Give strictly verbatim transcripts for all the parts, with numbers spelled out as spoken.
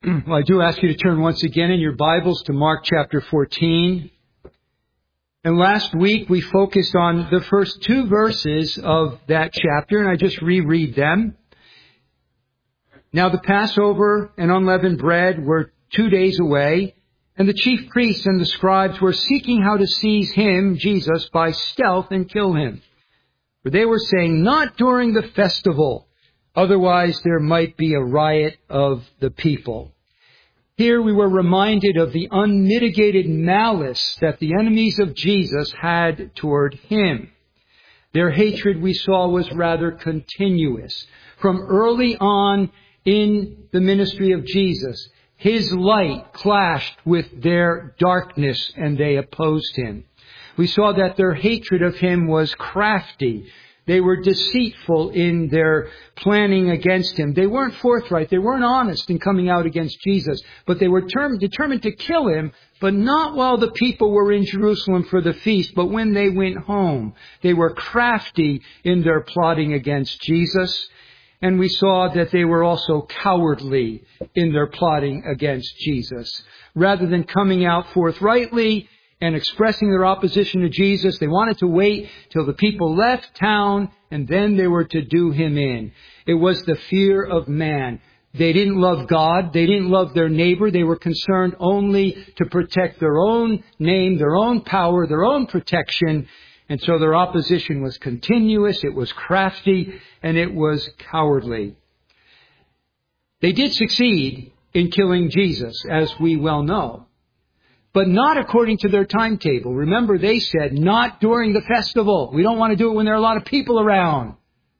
Well, I do ask you to turn once again in your Bibles to Mark chapter fourteen. And last week we focused on the first two verses of that chapter, and I just reread them. Now the Passover and unleavened bread were two days away, and the chief priests and the scribes were seeking how to seize him, Jesus, by stealth and kill him. For they were saying, not during the festival, otherwise there might be a riot of the people. Here we were reminded of the unmitigated malice that the enemies of Jesus had toward him. Their hatred, we saw, was rather continuous. From early on in the ministry of Jesus, his light clashed with their darkness and they opposed him. We saw that their hatred of him was crafty. They were deceitful in their planning against him. They weren't forthright. They weren't honest in coming out against Jesus. But they were term- determined to kill him, but not while the people were in Jerusalem for the feast, but when they went home. They were crafty in their plotting against Jesus. And we saw that they were also cowardly in their plotting against Jesus. Rather than coming out forthrightly and expressing their opposition to Jesus, they wanted to wait till the people left town and then they were to do him in. It was the fear of man. They didn't love God. They didn't love their neighbor. They were concerned only to protect their own name, their own power, their own protection. And so their opposition was continuous, it was crafty, and it was cowardly. They did succeed in killing Jesus, as we well know. But not according to their timetable. Remember, they said, not during the festival. We don't want to do it when there are a lot of people around.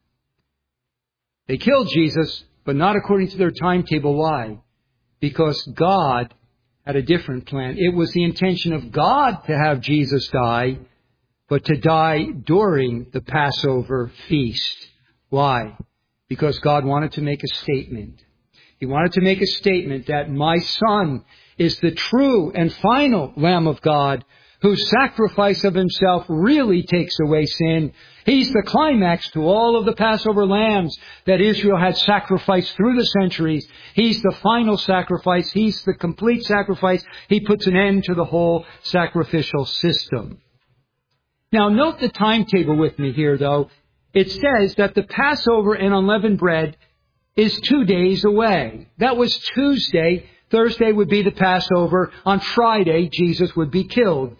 They killed Jesus, but not according to their timetable. Why? Because God had a different plan. It was the intention of God to have Jesus die, but to die during the Passover feast. Why? Because God wanted to make a statement. He wanted to make a statement that my Son is the true and final Lamb of God, whose sacrifice of himself really takes away sin. He's the climax to all of the Passover lambs that Israel had sacrificed through the centuries. He's the final sacrifice. He's the complete sacrifice. He puts an end to the whole sacrificial system. Now, note the timetable with me here, though. It says that the Passover and unleavened bread is two days away. That was Tuesday. Thursday would be the Passover. On Friday, Jesus would be killed.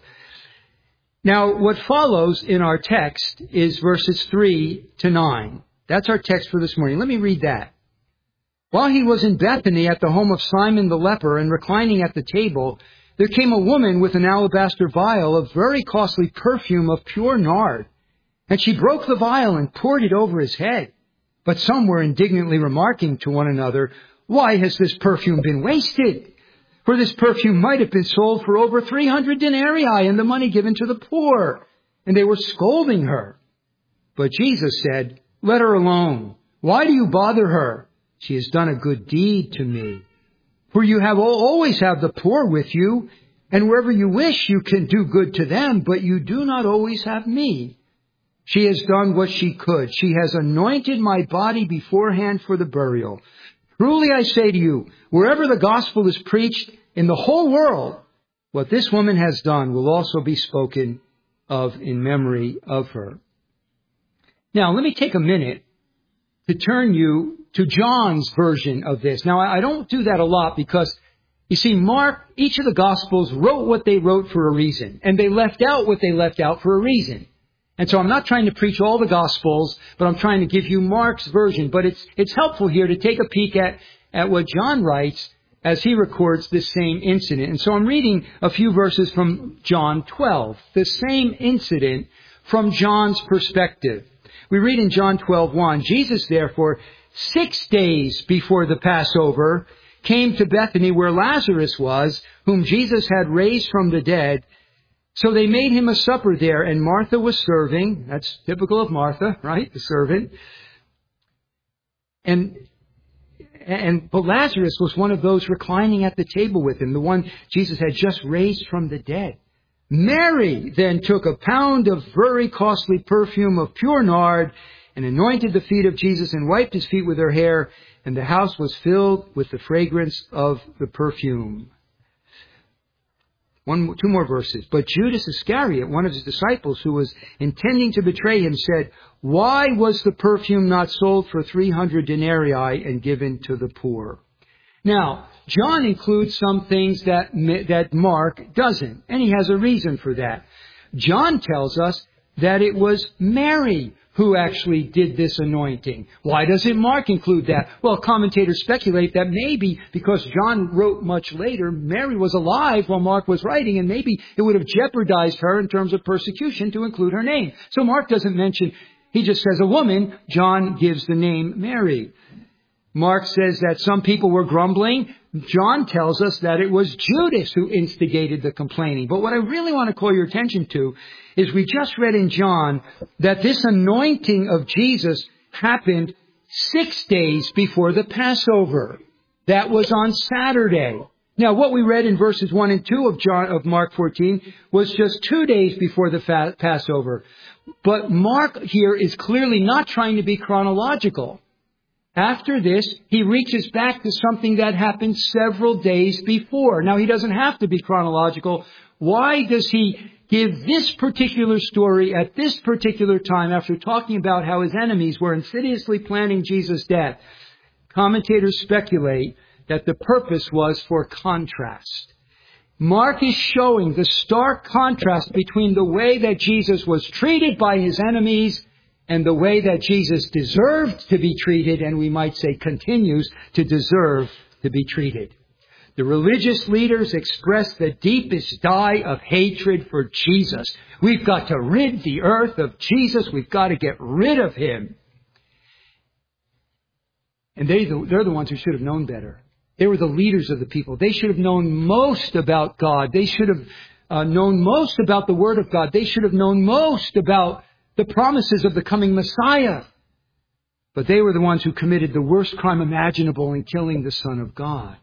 Now, what follows in our text is verses three to nine. That's our text for this morning. Let me read that. While he was in Bethany at the home of Simon the leper and reclining at the table, there came a woman with an alabaster vial of very costly perfume of pure nard. And she broke the vial and poured it over his head. But some were indignantly remarking to one another, why has this perfume been wasted? For this perfume might have been sold for over three hundred denarii and the money given to the poor. And they were scolding her. But Jesus said, let her alone. Why do you bother her? She has done a good deed to me. For you have always have the poor with you, and wherever you wish you can do good to them, but you do not always have me. She has done what she could. She has anointed my body beforehand for the burial. Truly I say to you, wherever the gospel is preached in the whole world, what this woman has done will also be spoken of in memory of her. Now, let me take a minute to turn you to John's version of this. Now, I don't do that a lot because, you see, Mark, each of the Gospels wrote what they wrote for a reason, and they left out what they left out for a reason. And so I'm not trying to preach all the Gospels, but I'm trying to give you Mark's version. But it's it's helpful here to take a peek at, at what John writes as he records this same incident. And so I'm reading a few verses from John twelve, the same incident from John's perspective. We read in John twelve one, Jesus, therefore, six days before the Passover, came to Bethany where Lazarus was, whom Jesus had raised from the dead. So they made him a supper there, and Martha was serving. That's typical of Martha, right? The servant. And, and, but Lazarus was one of those reclining at the table with him, the one Jesus had just raised from the dead. Mary then took a pound of very costly perfume of pure nard and anointed the feet of Jesus and wiped his feet with her hair. and the house was filled with the fragrance of the perfume. One, two more verses. But Judas Iscariot, one of his disciples who was intending to betray him, said, "Why was the perfume not sold for three hundred denarii and given to the poor?" Now, John includes some things that, that Mark doesn't, and he has a reason for that. John tells us that it was Mary who actually did this anointing. Why doesn't Mark include that? Well, commentators speculate that maybe because John wrote much later, Mary was alive while Mark was writing, and maybe it would have jeopardized her in terms of persecution to include her name. So Mark doesn't mention, he just says a woman. John gives the name Mary. Mark says that some people were grumbling. John tells us that it was Judas who instigated the complaining. But what I really want to call your attention to is we just read in John that this anointing of Jesus happened six days before the Passover. That was on Saturday. Now, what we read in verses one and two of John of Mark fourteen was just two days before the fa- Passover. But Mark here is clearly not trying to be chronological. After this, he reaches back to something that happened several days before. Now, he doesn't have to be chronological. Why does he give this particular story at this particular time after talking about how his enemies were insidiously planning Jesus' death? Commentators speculate that the purpose was for contrast. Mark is showing the stark contrast between the way that Jesus was treated by his enemies and the way that Jesus deserved to be treated, and we might say continues to deserve to be treated. The religious leaders expressed the deepest dye of hatred for Jesus. We've got to rid the earth of Jesus. We've got to get rid of him. And they, they're the ones who should have known better. They were the leaders of the people. They should have known most about God. They should have uh, known most about the Word of God. They should have known most about the promises of the coming Messiah. But they were the ones who committed the worst crime imaginable in killing the Son of God.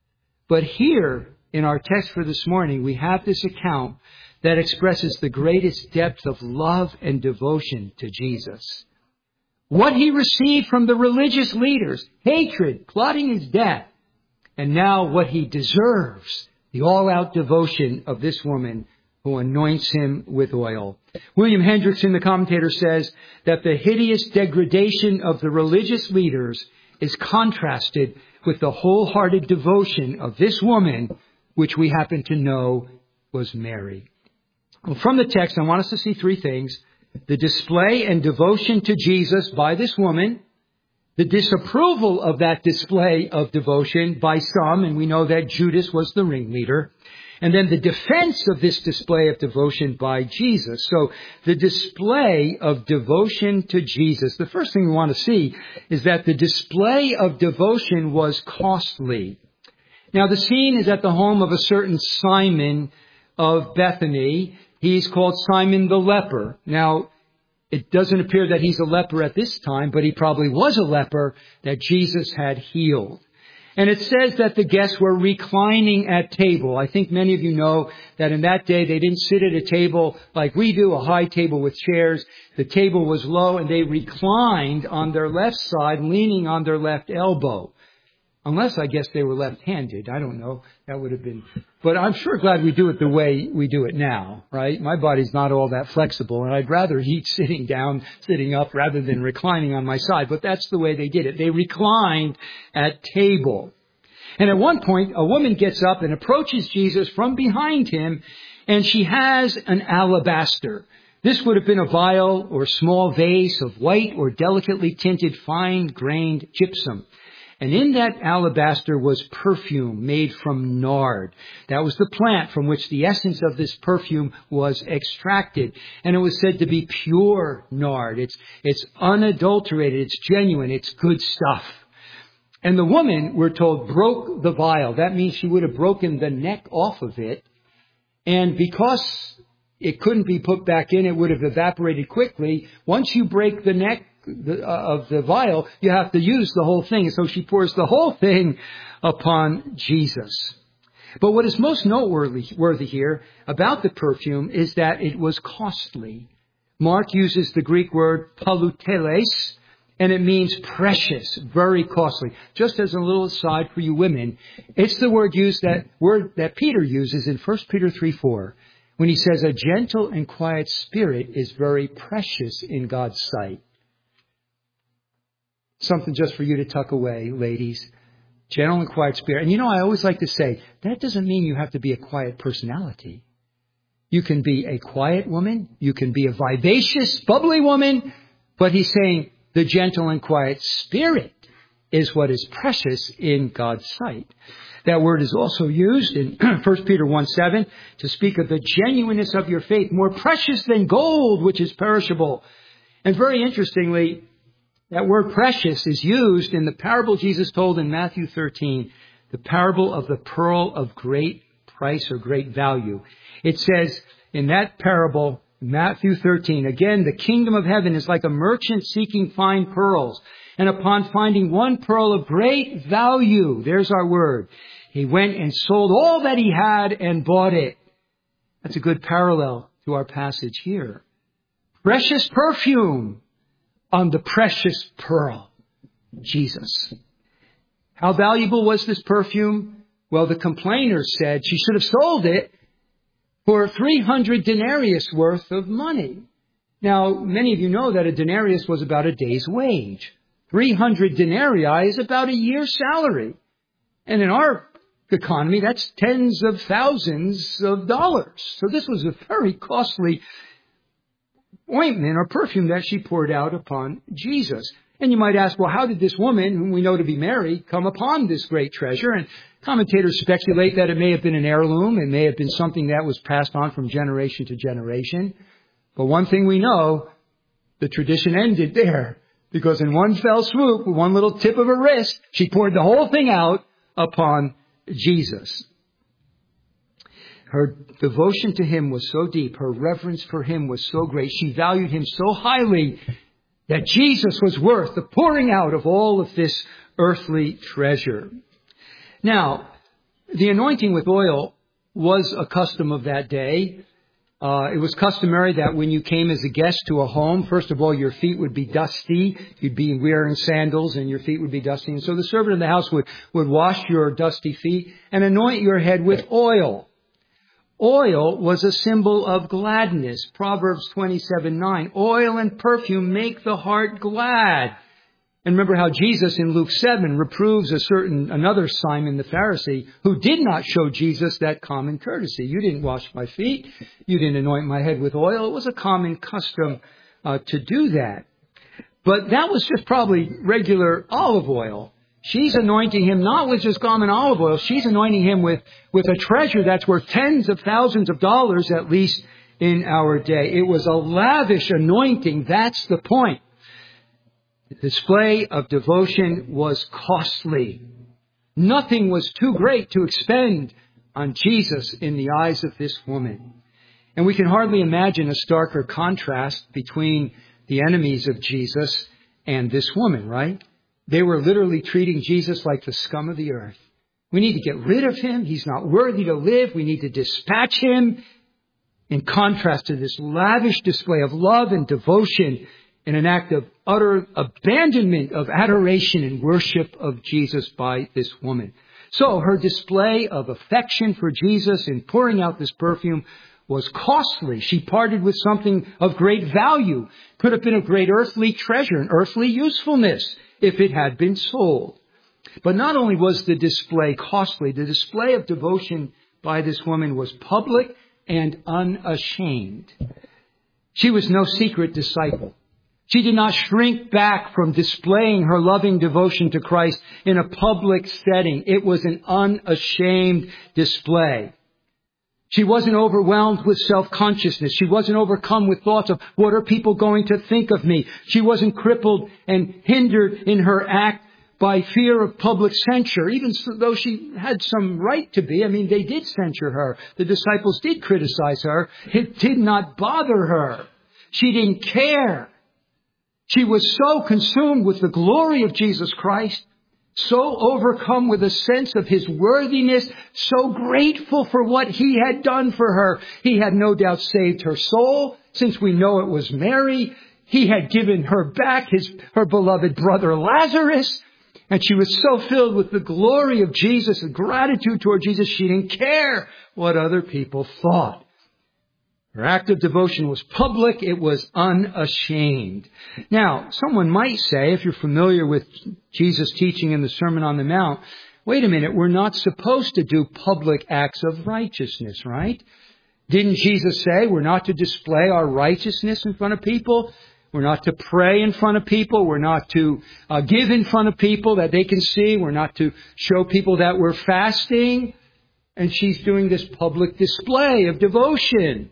But here, in our text for this morning, we have this account that expresses the greatest depth of love and devotion to Jesus. What he received from the religious leaders, hatred, plotting his death, and now what he deserves, the all-out devotion of this woman who anoints him with oil. William Hendriksen, the commentator, says that the hideous degradation of the religious leaders is contrasted with the wholehearted devotion of this woman, which we happen to know was Mary. Well, from the text, I want us to see three things. The display and devotion to Jesus by this woman, the disapproval of that display of devotion by some, and we know that Judas was the ringleader, and then the defense of this display of devotion by Jesus. So the display of devotion to Jesus. The first thing we want to see is that the display of devotion was costly. Now the scene is at the home of a certain Simon of Bethany. He's called Simon the leper. Now it doesn't appear that he's a leper at this time, but he probably was a leper that Jesus had healed. And it says that the guests were reclining at table. I think many of you know that in that day they didn't sit at a table like we do, a high table with chairs. The table was low and they reclined on their left side, leaning on their left elbow. Unless, I guess, they were left-handed. I don't know. That would have been... But I'm sure glad we do it the way we do it now, right? My body's not all that flexible, and I'd rather eat sitting down, sitting up, rather than reclining on my side. But that's the way they did it. They reclined at table. And at one point, a woman gets up and approaches Jesus from behind him, and she has an alabaster. This would have been a vial or small vase of white or delicately tinted fine-grained gypsum. And in that alabaster was perfume made from nard. That was the plant from which the essence of this perfume was extracted. And it was said to be pure nard. It's, it's unadulterated. It's genuine. It's good stuff. And the woman, we're told, broke the vial. That means she would have broken the neck off of it. And because it couldn't be put back in, it would have evaporated quickly. Once you break the neck The, uh, of the vial, you have to use the whole thing. So she pours the whole thing upon Jesus. But what is most noteworthy worthy here about the perfume is that it was costly. Mark uses the Greek word paluteles, And it means precious, very costly. Just as a little aside for you women, it's the word used that word that Peter uses in First Peter three four when he says a gentle and quiet spirit is very precious in God's sight. Something just for you to tuck away, ladies. Gentle and quiet spirit. And you know, I always like to say, that doesn't mean you have to be a quiet personality. You can be a quiet woman. You can be a vivacious, bubbly woman. But he's saying the gentle and quiet spirit is what is precious in God's sight. That word is also used in First Peter one seven to speak of the genuineness of your faith, more precious than gold, which is perishable. And very interestingly, that word precious is used in the parable Jesus told in Matthew thirteen, the parable of the pearl of great price or great value. It says in that parable, Matthew thirteen, again, the kingdom of heaven is like a merchant seeking fine pearls. And upon finding one pearl of great value, there's our word, he went and sold all that he had and bought it. That's a good parallel to our passage here. Precious perfume on the precious pearl, Jesus. How valuable was this perfume? Well, the complainers said she should have sold it for three hundred denarius worth of money. Now, many of you know that a denarius was about a day's wage. three hundred denarii is about a year's salary. And in our economy, that's tens of thousands of dollars. So this was a very costly ointment or perfume that she poured out upon Jesus. And you might ask, well, how did this woman, whom we know to be Mary, come upon this great treasure? And commentators speculate that it may have been an heirloom. It may have been something that was passed on from generation to generation. But one thing we know, the tradition ended there. Because in one fell swoop, with one little tip of her wrist, she poured the whole thing out upon Jesus. Her devotion to him was so deep. Her reverence for him was so great. She valued him so highly that Jesus was worth the pouring out of all of this earthly treasure. Now, the anointing with oil was a custom of that day. Uh, it was customary that when you came as a guest to a home, first of all, your feet would be dusty. You'd be wearing sandals and your feet would be dusty. And so the servant in the house would, would wash your dusty feet and anoint your head with oil. Oil was a symbol of gladness. Proverbs twenty-seven nine. Oil and perfume make the heart glad. And remember how Jesus in Luke seven reproves a certain, another Simon the Pharisee who did not show Jesus that common courtesy. You didn't wash my feet. You didn't anoint my head with oil. It was a common custom uh, to do that. But that was just probably regular olive oil. She's anointing him not with just common olive oil. She's anointing him with, with a treasure that's worth tens of thousands of dollars, at least in our day. It was a lavish anointing. That's the point. The display of devotion was costly. Nothing was too great to expend on Jesus in the eyes of this woman. And we can hardly imagine a starker contrast between the enemies of Jesus and this woman, right? They were literally treating Jesus like the scum of the earth. We need to get rid of him. He's not worthy to live. We need to dispatch him. In contrast to this lavish display of love and devotion in an act of utter abandonment of adoration and worship of Jesus by this woman. So her display of affection for Jesus in pouring out this perfume was costly. She parted with something of great value. Could have been a great earthly treasure, an earthly usefulness, if it had been sold. But not only was the display costly, the display of devotion by this woman was public and unashamed. She was no secret disciple. She did not shrink back from displaying her loving devotion to Christ in a public setting. It was an unashamed display. She wasn't overwhelmed with self-consciousness. She wasn't overcome with thoughts of, what are people going to think of me? She wasn't crippled and hindered in her act by fear of public censure, even though she had some right to be. I mean, they did censure her. The disciples did criticize her. It did not bother her. She didn't care. She was so consumed with the glory of Jesus Christ, so overcome with a sense of his worthiness, so grateful for what he had done for her. He had no doubt saved her soul, since we know it was Mary. He had given her back his, her beloved brother Lazarus. And she was so filled with the glory of Jesus and gratitude toward Jesus, she didn't care what other people thought. Her act of devotion was public. It was unashamed. Now, someone might say, if you're familiar with Jesus' teaching in the Sermon on the Mount, wait a minute, we're not supposed to do public acts of righteousness, right? Didn't Jesus say we're not to display our righteousness in front of people? We're not to pray in front of people. We're not to uh, give in front of people that they can see. We're not to show people that we're fasting. And she's doing this public display of devotion.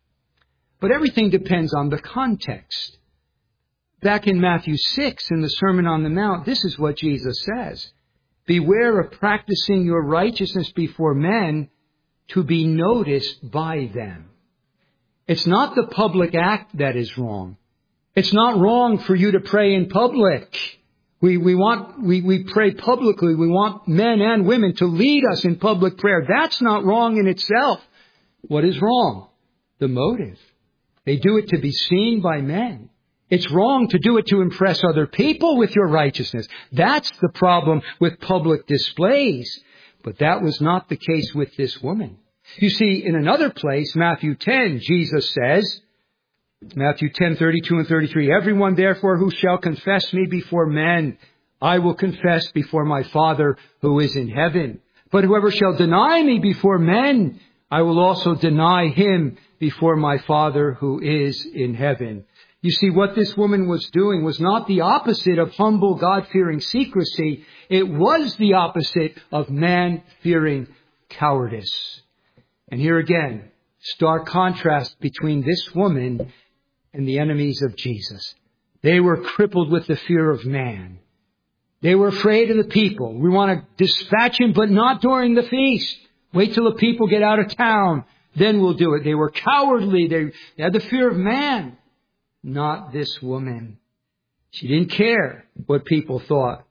But everything depends on the context. Back in Matthew six, in the Sermon on the Mount, this is what Jesus says. Beware of practicing your righteousness before men to be noticed by them. It's not the public act that is wrong. It's not wrong for you to pray in public. We, we want, we, we pray publicly. We want men and women to lead us in public prayer. That's not wrong in itself. What is wrong? The motive. They do it to be seen by men. It's wrong to do it to impress other people with your righteousness. That's the problem with public displays. But that was not the case with this woman. You see, in another place, Matthew ten, Jesus says, Matthew ten, thirty-two and thirty-three, everyone therefore who shall confess me before men, I will confess before my Father who is in heaven. But whoever shall deny me before men, I will also deny him before my Father who is in heaven. You see, what this woman was doing was not the opposite of humble, God-fearing secrecy. It was the opposite of man-fearing cowardice. And here again, stark contrast between this woman and the enemies of Jesus. They were crippled with the fear of man. They were afraid of the people. We want to dispatch him, but not during the feast. Wait till the people get out of town. Then we'll do it. They were cowardly. They had the fear of man. Not this woman. She didn't care what people thought.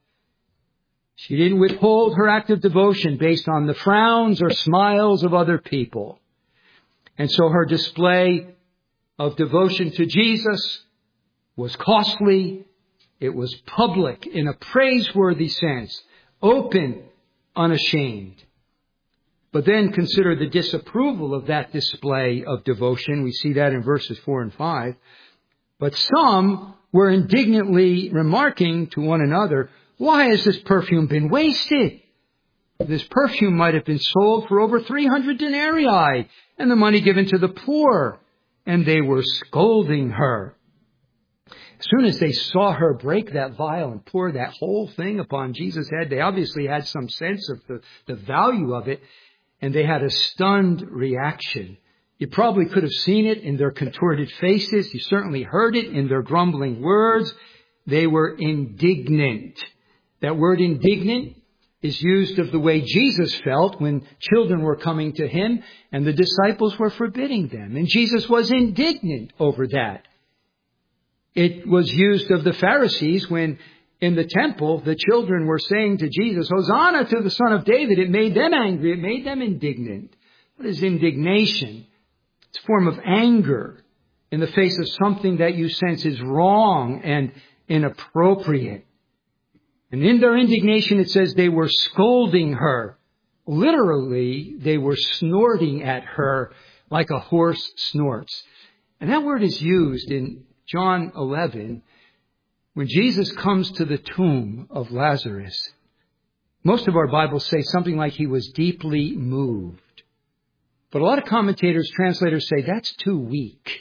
She didn't withhold her act of devotion based on the frowns or smiles of other people. And so her display of devotion to Jesus was costly. It was public in a praiseworthy sense, open, unashamed. But then consider the disapproval of that display of devotion. We see that in verses four and five. But some were indignantly remarking to one another, why has this perfume been wasted? This perfume might have been sold for over three hundred denarii and the money given to the poor. And they were scolding her. As soon as they saw her break that vial and pour that whole thing upon Jesus' head, they obviously had some sense of the, the value of it. And they had a stunned reaction. You probably could have seen it in their contorted faces. You certainly heard it in their grumbling words. They were indignant. That word indignant is used of the way Jesus felt when children were coming to him and the disciples were forbidding them. And Jesus was indignant over that. It was used of the Pharisees when in the temple the children were saying to Jesus, Hosanna to the Son of David. It made them angry. It made them indignant. What is indignation? It's a form of anger in the face of something that you sense is wrong and inappropriate. And in their indignation, it says they were scolding her. Literally, they were snorting at her like a horse snorts. And that word is used in John eleven when Jesus comes to the tomb of Lazarus. Most of our Bibles say something like he was deeply moved. But a lot of commentators, translators say that's too weak.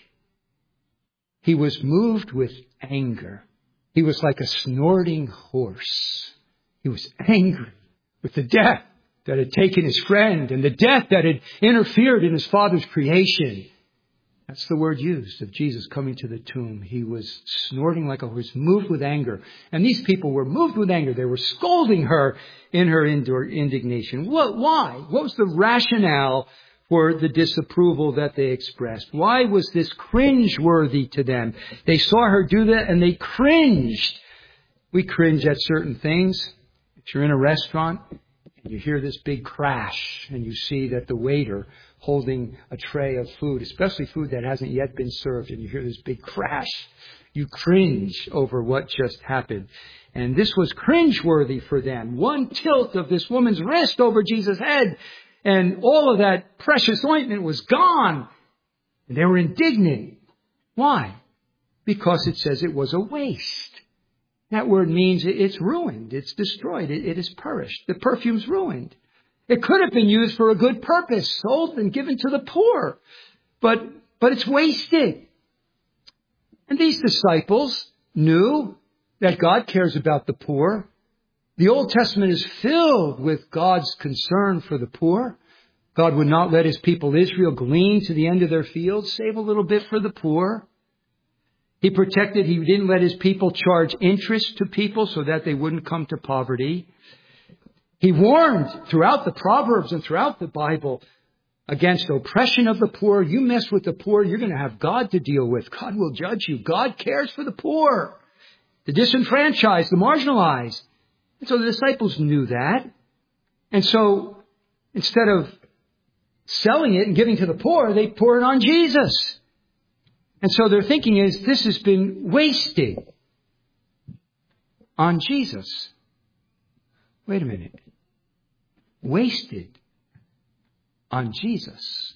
He was moved with anger. He was like a snorting horse. He was angry with the death that had taken his friend and the death that had interfered in his Father's creation. That's the word used of Jesus coming to the tomb. He was snorting like a horse, moved with anger. And these people were moved with anger. They were scolding her in her indignation. What, why? What was the rationale for the disapproval that they expressed? Why was this cringeworthy to them? They saw her do that and they cringed. We cringe at certain things. If you're in a restaurant and you hear this big crash and you see that the waiter holding a tray of food, especially food that hasn't yet been served, and you hear this big crash, You cringe over what just happened. And this was cringeworthy for them. One tilt of this woman's wrist over Jesus' head, and all of that precious ointment was gone. And they were indignant. Why? Because it says it was a waste. That word means it's ruined. It's destroyed. It, it is perished. The perfume's ruined. It could have been used for a good purpose, sold and given to the poor. But, but it's wasted. And these disciples knew that God cares about the poor. The Old Testament is filled with God's concern for the poor. God would not let his people Israel glean to the end of their fields, save a little bit for the poor. He protected, he didn't let his people charge interest to people so that they wouldn't come to poverty. He warned throughout the Proverbs and throughout the Bible against oppression of the poor. You mess with the poor, you're going to have God to deal with. God will judge you. God cares for the poor, the disenfranchised, the marginalized. And so the disciples knew that. And so instead of selling it and giving to the poor, they pour it on Jesus. And so their thinking is, this has been wasted on Jesus. Wait a minute. Wasted on Jesus.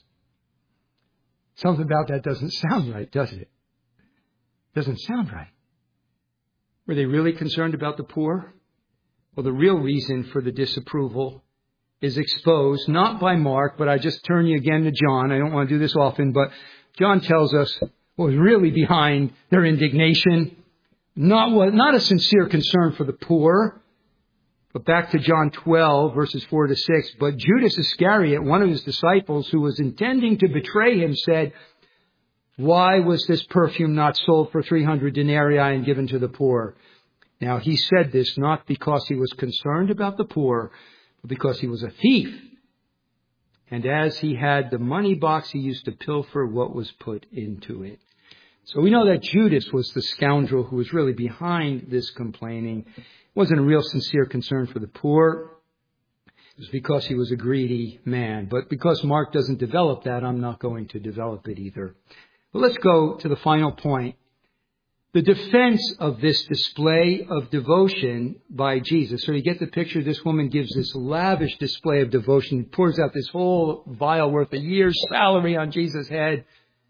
Something about that doesn't sound right, does it? Doesn't sound right. Were they really concerned about the poor? Well, the real reason for the disapproval is exposed, not by Mark, but I just turn you again to John. I don't want to do this often, but John tells us what was really behind their indignation. Not what, not a sincere concern for the poor. But back to John twelve, verses four to six. But Judas Iscariot, one of his disciples who was intending to betray him, said, why was this perfume not sold for three hundred denarii and given to the poor? Now he said this not because he was concerned about the poor, but because he was a thief. And as he had the money box, he used to pilfer what was put into it. So we know that Judas was the scoundrel who was really behind this complaining. It wasn't a real sincere concern for the poor. It was because he was a greedy man. But because Mark doesn't develop that, I'm not going to develop it either. But let's go to the final point. The defense of this display of devotion by Jesus. So you get the picture. This woman gives this lavish display of devotion, pours out this whole vial worth a year's salary on Jesus' head.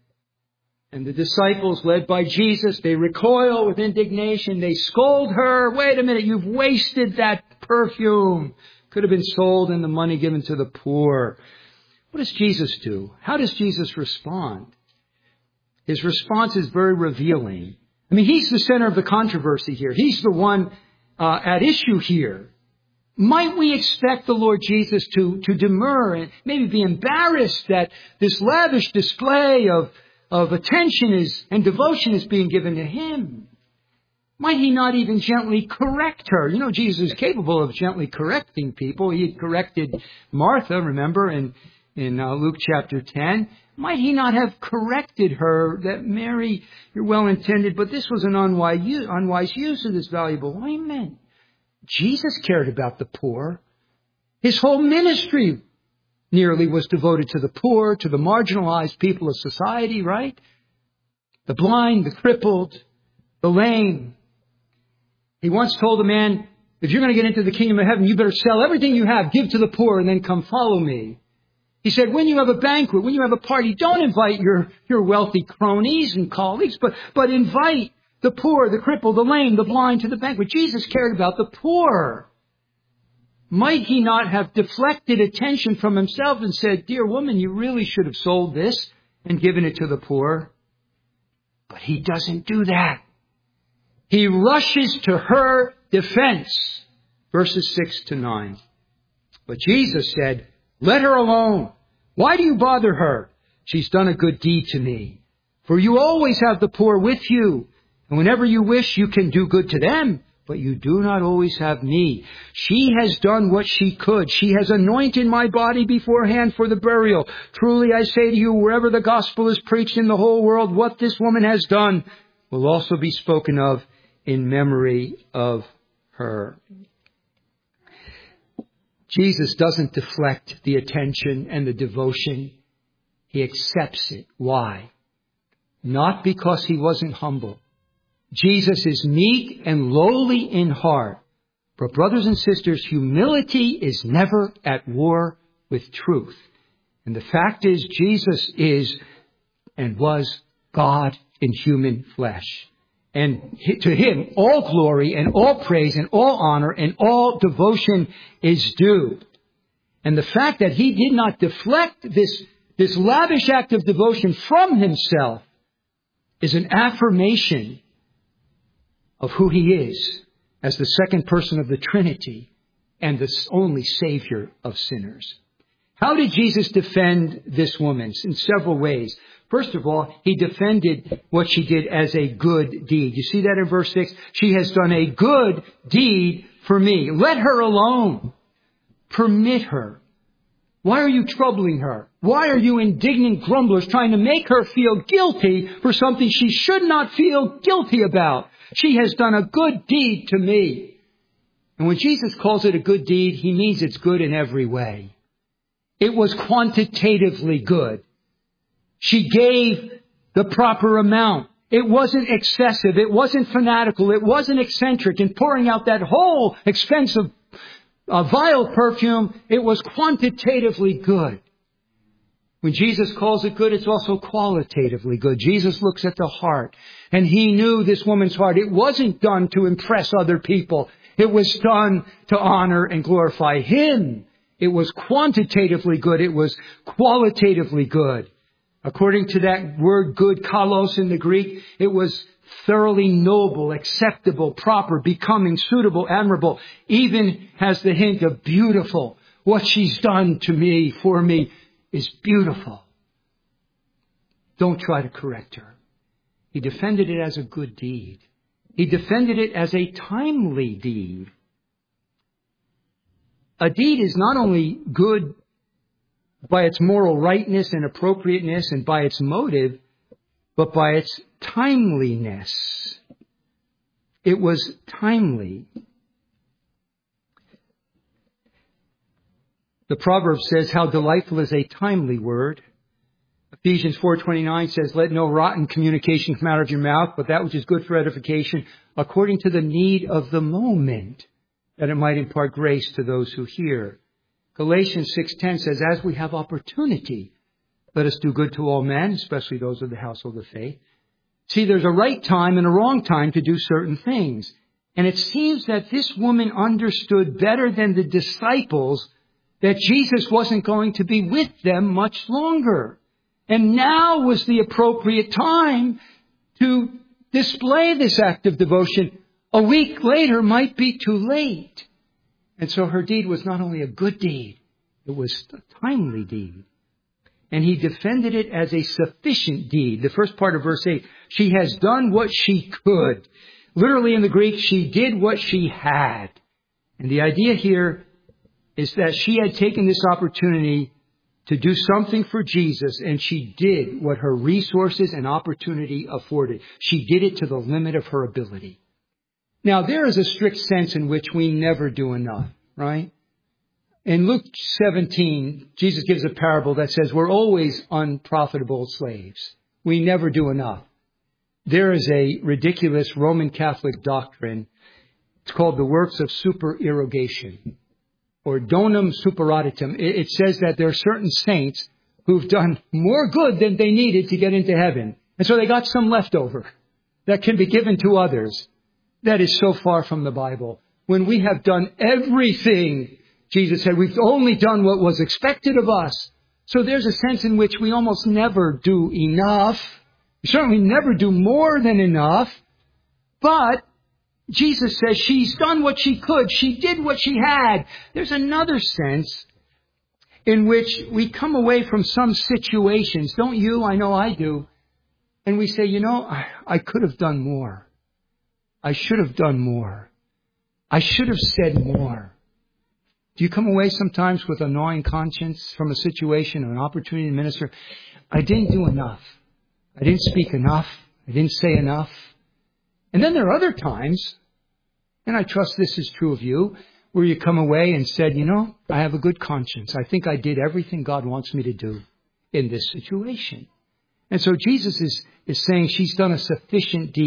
And the disciples, led by Jesus, they recoil with indignation. They scold her. Wait a minute, you've wasted that perfume. Could have been sold and the money given to the poor. What does Jesus do? How does Jesus respond? His response is very revealing. I mean, he's the center of the controversy here. He's the one uh, at issue here. Might we expect the Lord Jesus to, to demur and maybe be embarrassed that this lavish display of, of attention is and devotion is being given to him? Might he not even gently correct her? You know, Jesus is capable of gently correcting people. He had corrected Martha, remember, in, in uh, Luke chapter ten. Might he not have corrected her that, Mary, you're well intended, but this was an unwise use, unwise use of this valuable ointment. Jesus cared about the poor. His whole ministry nearly was devoted to the poor, to the marginalized people of society, right? The blind, the crippled, the lame. He once told a man, if you're going to get into the kingdom of heaven, you better sell everything you have, give to the poor, and then come follow me. He said, when you have a banquet, when you have a party, don't invite your, your wealthy cronies and colleagues, but, but invite the poor, the crippled, the lame, the blind to the banquet. Jesus cared about the poor. Might he not have deflected attention from himself and said, dear woman, you really should have sold this and given it to the poor? But he doesn't do that. He rushes to her defense. Verses six to nine. But Jesus said, let her alone. Why do you bother her? She's done a good deed to me. For you always have the poor with you. And whenever you wish, you can do good to them. But you do not always have me. She has done what she could. She has anointed my body beforehand for the burial. Truly I say to you, wherever the gospel is preached in the whole world, what this woman has done will also be spoken of in memory of her. Jesus doesn't deflect the attention and the devotion. He accepts it. Why? Not because he wasn't humble. Jesus is meek and lowly in heart. But brothers and sisters, humility is never at war with truth. And the fact is, Jesus is and was God in human flesh. And to him, all glory and all praise and all honor and all devotion is due. And the fact that he did not deflect this, this lavish act of devotion from himself is an affirmation of who he is as the second person of the Trinity and the only Savior of sinners. How did Jesus defend this woman? In several ways. First of all, he defended what she did as a good deed. You see that in verse six? She has done a good deed for me. Let her alone. Permit her. Why are you troubling her? Why are you indignant grumblers trying to make her feel guilty for something she should not feel guilty about? She has done a good deed to me. And when Jesus calls it a good deed, he means it's good in every way. It was quantitatively good. She gave the proper amount. It wasn't excessive. It wasn't fanatical. It wasn't eccentric in pouring out that whole expensive uh, vial perfume. It was quantitatively good. When Jesus calls it good, it's also qualitatively good. Jesus looks at the heart, and he knew this woman's heart. It wasn't done to impress other people. It was done to honor and glorify him. It was quantitatively good. It was qualitatively good. According to that word good, kalos in the Greek, it was thoroughly noble, acceptable, proper, becoming, suitable, admirable, even has the hint of beautiful. What she's done to me, for me, is beautiful. Don't try to correct her. He defended it as a good deed. He defended it as a timely deed. A deed is not only good by its moral rightness and appropriateness and by its motive, but by its timeliness. It was timely. The proverb says, how delightful is a timely word. Ephesians four twenty-nine says, let no rotten communication come out of your mouth, but that which is good for edification, according to the need of the moment, that it might impart grace to those who hear. Galatians six ten says, as we have opportunity, let us do good to all men, especially those of the household of faith. See, there's a right time and a wrong time to do certain things. And it seems that this woman understood better than the disciples that Jesus wasn't going to be with them much longer. And now was the appropriate time to display this act of devotion. A week later might be too late. And so her deed was not only a good deed, it was a timely deed. And he defended it as a sufficient deed. The first part of verse eight, she has done what she could. Literally in the Greek, she did what she had. And the idea here is that she had taken this opportunity to do something for Jesus, and she did what her resources and opportunity afforded. She did it to the limit of her ability. Now, there is a strict sense in which we never do enough, right? In Luke seventeen, Jesus gives a parable that says we're always unprofitable slaves. We never do enough. There is a ridiculous Roman Catholic doctrine. It's called the works of supererogation, or donum superaditum. It says that there are certain saints who've done more good than they needed to get into heaven. And so they got some left over that can be given to others. That is so far from the Bible. When we have done everything, Jesus said, we've only done what was expected of us. So there's a sense in which we almost never do enough. We certainly never do more than enough. But Jesus says she's done what she could. She did what she had. There's another sense in which we come away from some situations. Don't you? I know I do. And we say, you know, I, I could have done more. I should have done more. I should have said more. Do you come away sometimes with a gnawing conscience from a situation or an opportunity to minister? I didn't do enough. I didn't speak enough. I didn't say enough. And then there are other times, and I trust this is true of you, where you come away and said, you know, I have a good conscience. I think I did everything God wants me to do in this situation. And so Jesus is, is saying she's done a sufficient deed.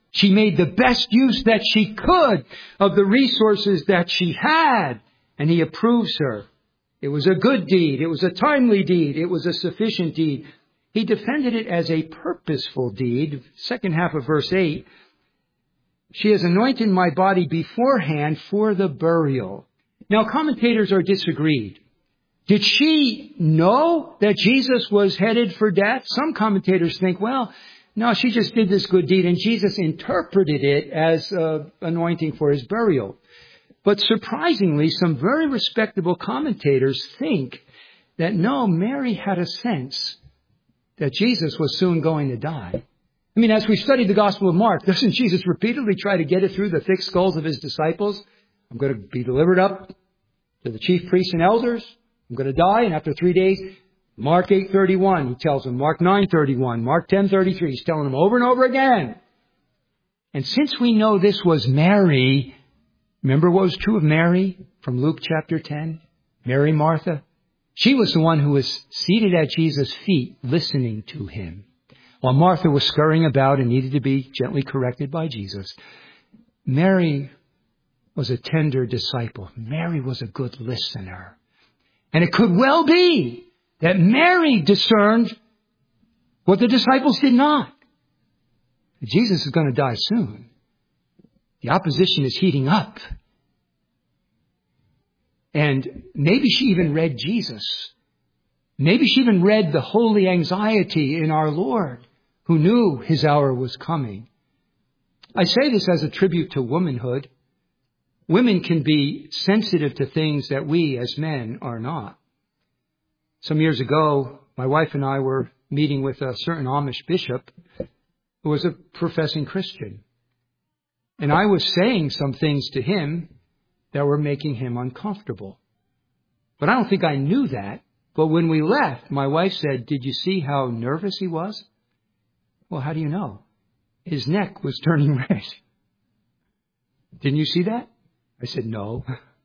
She made the best use that she could of the resources that she had, and he approves her. It was a good deed. It was a timely deed. It was a sufficient deed. He defended it as a purposeful deed. Second half of verse eight. She has anointed my body beforehand for the burial. Now, commentators are disagreed. Did she know that Jesus was headed for death? Some commentators think, well, no, she just did this good deed, and Jesus interpreted it as uh, anointing for his burial. But surprisingly, some very respectable commentators think that no, Mary had a sense that Jesus was soon going to die. I mean, as we studied the Gospel of Mark, doesn't Jesus repeatedly try to get it through the thick skulls of his disciples? I'm going to be delivered up to the chief priests and elders. I'm going to die, and after three days, Mark eight thirty-one, he tells them. Mark nine thirty-one, Mark ten thirty-three, he's telling them over and over again. And since we know this was Mary, remember what was true of Mary from Luke chapter ten? Mary Martha. She was the one who was seated at Jesus' feet listening to him, while Martha was scurrying about and needed to be gently corrected by Jesus. Mary was a tender disciple. Mary was a good listener. And it could well be that Mary discerned what the disciples did not. Jesus is going to die soon. The opposition is heating up. And maybe she even read Jesus. Maybe she even read the holy anxiety in our Lord, who knew his hour was coming. I say this as a tribute to womanhood. Women can be sensitive to things that we as men are not. Some years ago, my wife and I were meeting with a certain Amish bishop who was a professing Christian. And I was saying some things to him that were making him uncomfortable. But I don't think I knew that. But when we left, my wife said, "Did you see how nervous he was?" Well, how do you know? His neck was turning red. Didn't you see that? I said, no.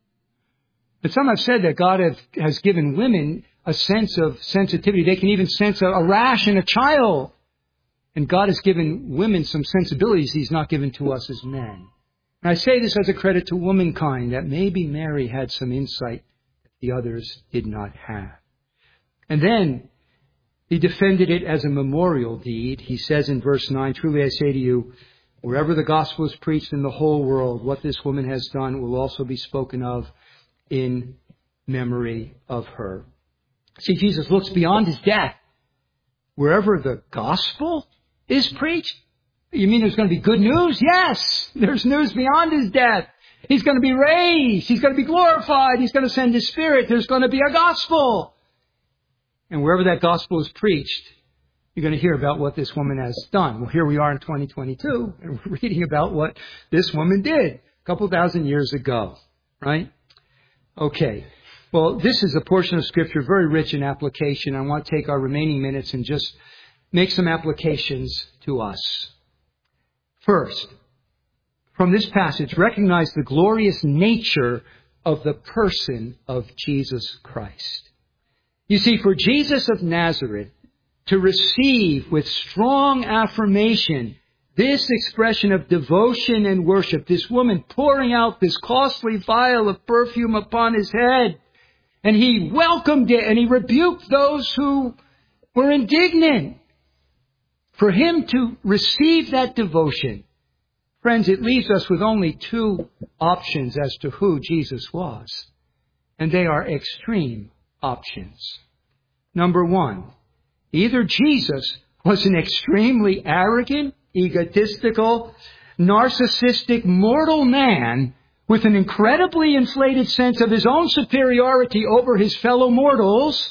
But some have said that God have, has given women a sense of sensitivity. They can even sense a, a rash in a child. And God has given women some sensibilities he's not given to us as men. And I say this as a credit to womankind, that maybe Mary had some insight that the others did not have. And then he defended it as a memorial deed. He says in verse nine, "Truly I say to you, wherever the gospel is preached in the whole world, what this woman has done will also be spoken of in memory of her." See, Jesus looks beyond his death. Wherever the gospel is preached, you mean there's going to be good news? Yes, there's news beyond his death. He's going to be raised. He's going to be glorified. He's going to send his Spirit. There's going to be a gospel. And wherever that gospel is preached, you're going to hear about what this woman has done. Well, here we are in twenty twenty-two, and we're reading about what this woman did a couple thousand years ago, right? Okay. Well, this is a portion of Scripture very rich in application. I want to take our remaining minutes and just make some applications to us. First, from this passage, recognize the glorious nature of the person of Jesus Christ. You see, for Jesus of Nazareth to receive with strong affirmation this expression of devotion and worship, this woman pouring out this costly vial of perfume upon his head, and he welcomed it and he rebuked those who were indignant. For him to receive that devotion, friends, it leaves us with only two options as to who Jesus was. And they are extreme options. Number one, either Jesus was an extremely arrogant, egotistical, narcissistic, mortal man with an incredibly inflated sense of his own superiority over his fellow mortals,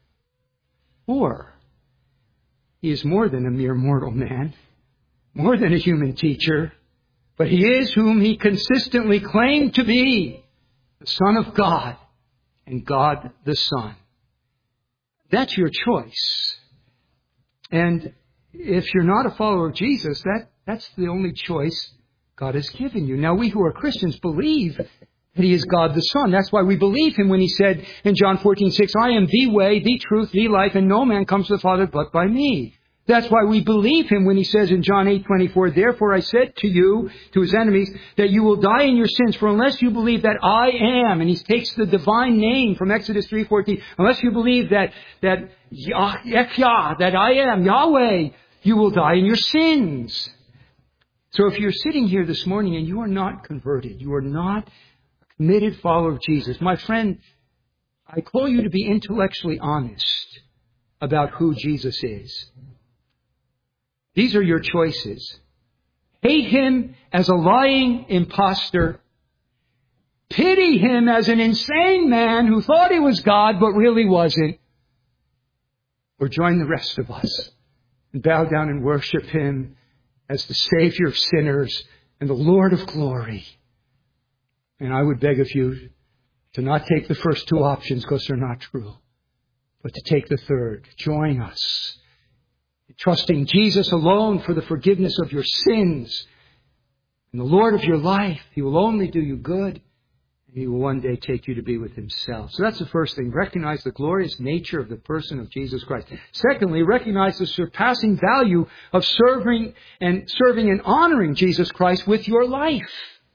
or he is more than a mere mortal man, more than a human teacher, but he is whom he consistently claimed to be, the Son of God and God the Son. That's your choice. And if you're not a follower of Jesus, that, that's the only choice God has given you. Now, we who are Christians believe that he is God the Son. That's why we believe him when he said in John fourteen six, "I am the way, the truth, the life, and no man comes to the Father but by me." That's why we believe him when he says in John eight twenty-four, therefore I said to you, to his enemies, that you will die in your sins, for unless you believe that I am, and he takes the divine name from Exodus three fourteen, unless you believe that, that Yah, Yah, that I am, Yahweh, you will die in your sins. So if you're sitting here this morning and you are not converted, you are not a committed follower of Jesus, my friend, I call you to be intellectually honest about who Jesus is. These are your choices. Hate him as a lying imposter. Pity him as an insane man who thought he was God but really wasn't. Or join the rest of us and bow down and worship him as the Savior of sinners and the Lord of glory. And I would beg of you to not take the first two options because they're not true, but to take the third. Join us. Trusting Jesus alone for the forgiveness of your sins and the Lord of your life. He will only do you good, and he will one day take you to be with himself. So that's the first thing. Recognize the glorious nature of the person of Jesus Christ. Secondly, recognize the surpassing value of serving and serving and honoring Jesus Christ with your life.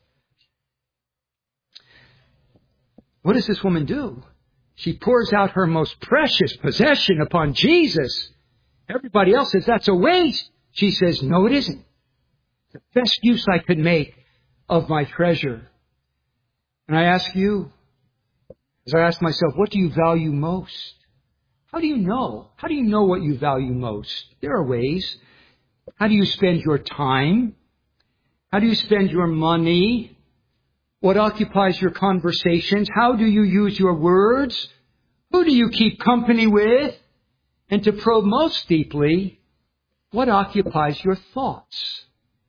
What does this woman do? She pours out her most precious possession upon Jesus. Everybody else says, that's a waste. She says, no, it isn't. The best use I could make of my treasure. And I ask you, as I ask myself, what do you value most? How do you know? How do you know what you value most? There are ways. How do you spend your time? How do you spend your money? What occupies your conversations? How do you use your words? Who do you keep company with? And to probe most deeply, what occupies your thoughts?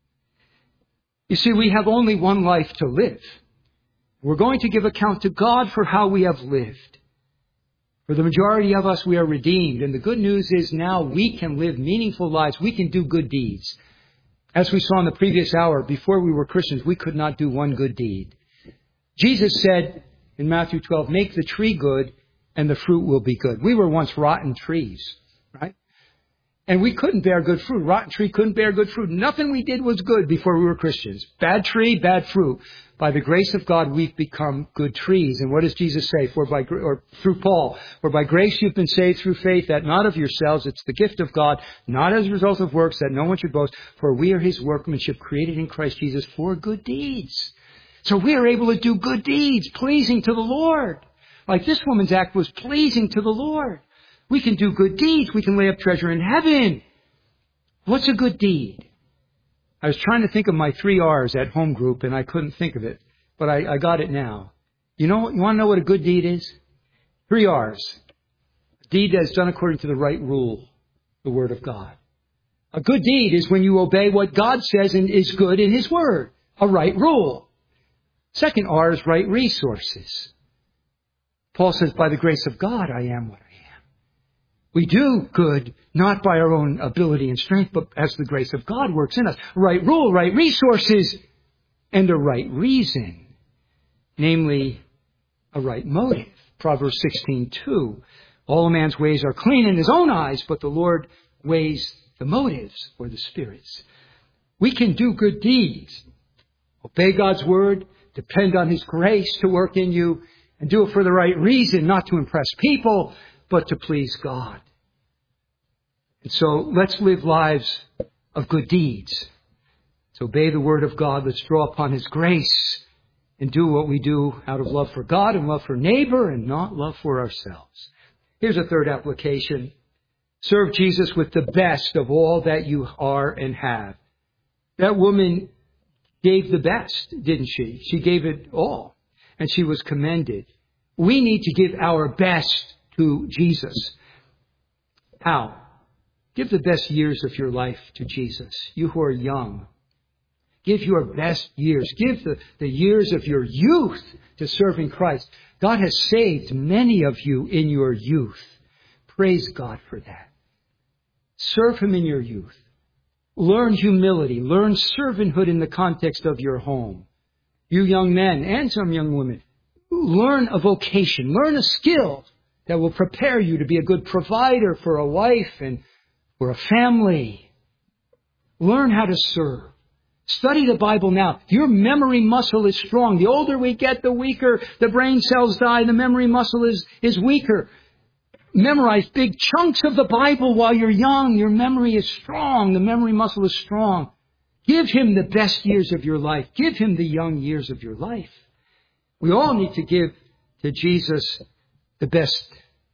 You see, we have only one life to live. We're going to give account to God for how we have lived. For the majority of us, we are redeemed. And the good news is now we can live meaningful lives. We can do good deeds. As we saw in the previous hour, before we were Christians, we could not do one good deed. Jesus said in Matthew twelve, make the tree good, and the fruit will be good. We were once rotten trees, right? And we couldn't bear good fruit. Rotten tree couldn't bear good fruit. Nothing we did was good before we were Christians. Bad tree, bad fruit. By the grace of God, we've become good trees. And what does Jesus say? For by, or through Paul, for by grace you've been saved through faith, that not of yourselves, it's the gift of God, not as a result of works, that no one should boast. For we are his workmanship, created in Christ Jesus for good deeds. So we are able to do good deeds, pleasing to the Lord. Like this woman's act was pleasing to the Lord. We can do good deeds. We can lay up treasure in heaven. What's a good deed? I was trying to think of my three R's at home group, and I couldn't think of it. But I, I got it now. You know, you want to know what a good deed is? Three R's. A deed that is done according to the right rule, the Word of God. A good deed is when you obey what God says and is good in His Word. A right rule. Second R is right resources. Paul says, by the grace of God, I am what I am. We do good, not by our own ability and strength, but as the grace of God works in us. Right rule, right resources, and a right reason. Namely, a right motive. Proverbs sixteen two. All a man's ways are clean in his own eyes, but the Lord weighs the motives or the spirits. We can do good deeds. Obey God's word, depend on His grace to work in you, and do it for the right reason, not to impress people, but to please God. And so let's live lives of good deeds. Let's obey the Word of God. Let's draw upon His grace and do what we do out of love for God and love for neighbor and not love for ourselves. Here's a third application. Serve Jesus with the best of all that you are and have. That woman gave the best, didn't she? She gave it all, and she was commended. We need to give our best to Jesus. How? Give the best years of your life to Jesus. You who are young, give your best years. Give the, the years of your youth to serving Christ. God has saved many of you in your youth. Praise God for that. Serve Him in your youth. Learn humility. Learn servanthood in the context of your home. You young men and some young women, learn a vocation. Learn a skill that will prepare you to be a good provider for a wife and We're a family. Learn how to serve. Study the Bible now. Your memory muscle is strong. The older we get, the weaker the brain cells die. The memory muscle is, is weaker. Memorize big chunks of the Bible while you're young. Your memory is strong. The memory muscle is strong. Give Him the best years of your life. Give Him the young years of your life. We all need to give to Jesus the best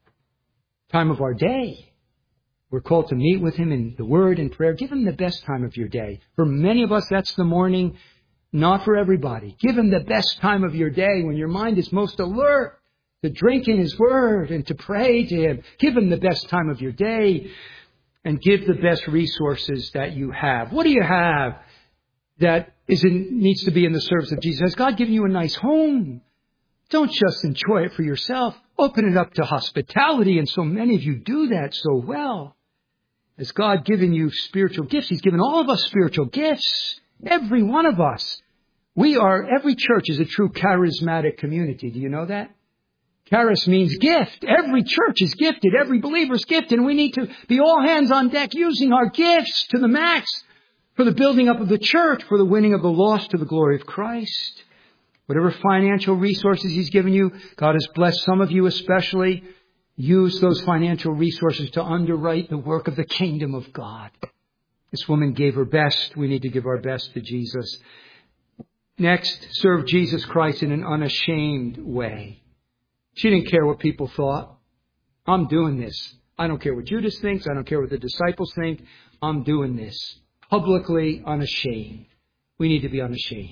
time of our day. We're called to meet with Him in the Word and prayer. Give Him the best time of your day. For many of us, that's the morning. Not for everybody. Give Him the best time of your day when your mind is most alert to drink in His Word and to pray to Him. Give Him the best time of your day and give the best resources that you have. What do you have that is in, needs to be in the service of Jesus? Has God given you a nice home? Don't just enjoy it for yourself. Open it up to hospitality, and so many of you do that so well. Has God given you spiritual gifts? He's given all of us spiritual gifts. Every one of us. We are, every church is a true charismatic community. Do you know that? Charis means gift. Every church is gifted. Every believer is gifted. And we need to be all hands on deck using our gifts to the max for the building up of the church, for the winning of the lost to the glory of Christ. Whatever financial resources He's given you, God has blessed some of you especially. Use those financial resources to underwrite the work of the kingdom of God. This woman gave her best. We need to give our best to Jesus. Next, serve Jesus Christ in an unashamed way. She didn't care what people thought. I'm doing this. I don't care what Judas thinks. I don't care what the disciples think. I'm doing this. Publicly unashamed. We need to be unashamed.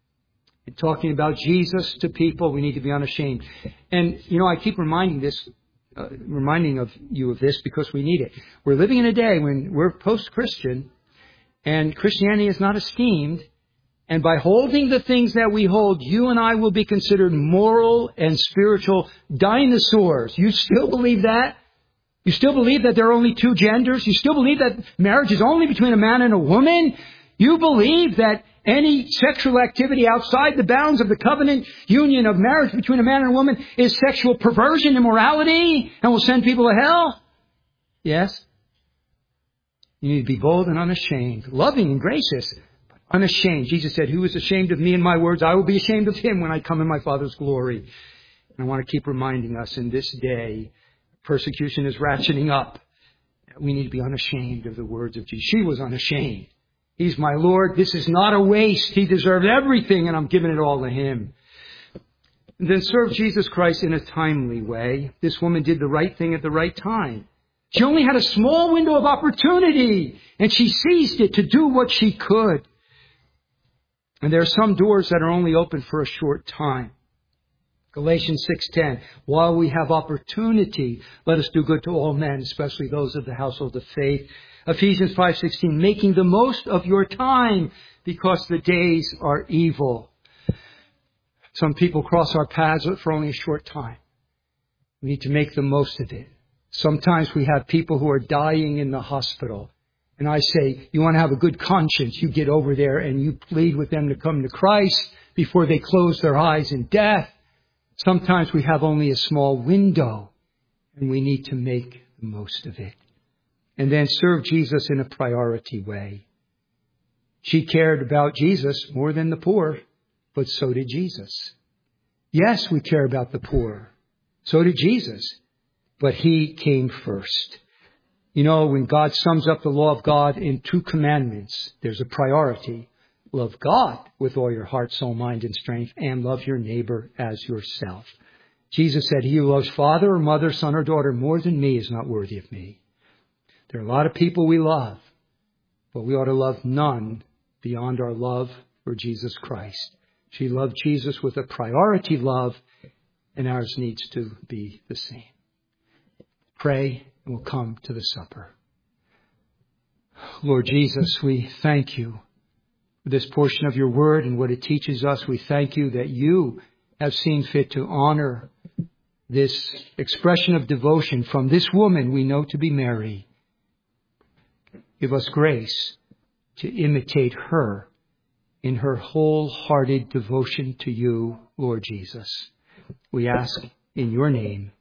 In talking about Jesus to people, we need to be unashamed. And, you know, I keep reminding this, uh, reminding of you of this because we need it. We're living in a day when we're post-Christian and Christianity is not esteemed. And by holding the things that we hold, you and I will be considered moral and spiritual dinosaurs. You still believe that? You still believe that there are only two genders? You still believe that marriage is only between a man and a woman? You believe that any sexual activity outside the bounds of the covenant union of marriage between a man and a woman is sexual perversion, immorality, and will send people to hell? Yes? You need to be bold and unashamed, loving and gracious, but unashamed. Jesus said, who is ashamed of me and my words, I will be ashamed of him when I come in my Father's glory. And I want to keep reminding us in this day, persecution is ratcheting up. We need to be unashamed of the words of Jesus. She was unashamed. He's my Lord. This is not a waste. He deserved everything, and I'm giving it all to Him. And then serve Jesus Christ in a timely way. This woman did the right thing at the right time. She only had a small window of opportunity, and she seized it to do what she could. And there are some doors that are only open for a short time. Galatians six ten, while we have opportunity, let us do good to all men, especially those of the household of faith. Ephesians five sixteen, making the most of your time because the days are evil. Some people cross our paths for only a short time. We need to make the most of it. Sometimes we have people who are dying in the hospital. And I say, you want to have a good conscience, you get over there and you plead with them to come to Christ before they close their eyes in death. Sometimes we have only a small window and we need to make the most of it. And then serve Jesus in a priority way. She cared about Jesus more than the poor, but so did Jesus. Yes, we care about the poor. So did Jesus. But He came first. You know, when God sums up the law of God in two commandments, there's a priority. Love God with all your heart, soul, mind, and strength, and love your neighbor as yourself. Jesus said, he who loves father or mother, son or daughter more than me is not worthy of me. There are a lot of people we love, but we ought to love none beyond our love for Jesus Christ. She loved Jesus with a priority love, and ours needs to be the same. Pray, and we'll come to the supper. Lord Jesus, we thank you for this portion of your word and what it teaches us. We thank you that you have seen fit to honor this expression of devotion from this woman we know to be Mary. Give us grace to imitate her in her wholehearted devotion to you, Lord Jesus. We ask in your name.